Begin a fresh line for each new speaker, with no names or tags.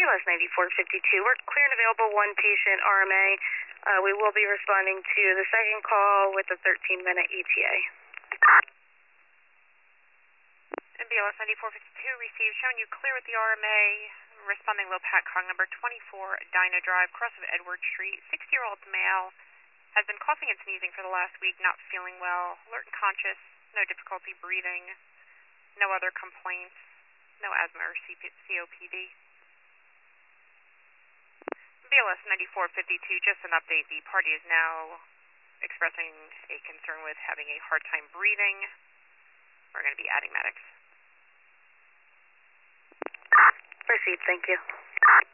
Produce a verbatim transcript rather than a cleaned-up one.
S ninety-four fifty-two. We're clear and available, one patient, R M A. Uh, we will be responding to the second call with a thirteen minute E T A.
M B L S ninety-four fifty-two received, showing you clear with the R M A, responding low pack cog number twenty-four, Dinah Drive, cross of Edward Street. sixty-year-old male, has been coughing and sneezing for the last week, not feeling well, alert and conscious, no difficulty breathing, no other complaints, no asthma or C O P D. B L S ninety-four fifty-two, just an update. The party is now expressing a concern with having a hard time breathing. We're going to be adding medics.
Proceed, thank you.